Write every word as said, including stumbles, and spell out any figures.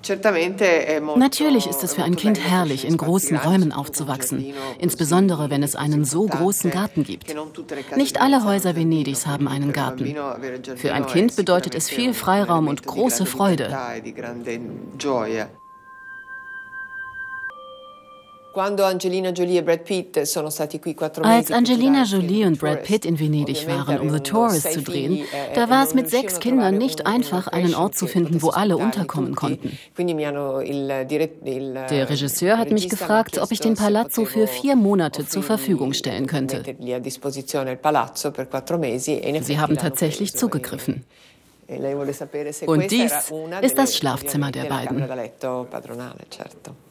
Natürlich ist es für ein Kind herrlich, in großen Räumen aufzuwachsen, insbesondere wenn es einen so großen Garten gibt. Nicht alle Häuser Venedigs haben einen Garten. Für ein Kind bedeutet es viel Freiraum und große Freude. Als Angelina Jolie und Brad Pitt in Venedig waren, um The Tourist zu drehen, da war es mit sechs Kindern nicht einfach, einen Ort zu finden, wo alle unterkommen konnten. Der Regisseur hat mich gefragt, ob ich den Palazzo für vier Monate zur Verfügung stellen könnte. Sie haben tatsächlich zugegriffen. Und dies ist das Schlafzimmer der beiden.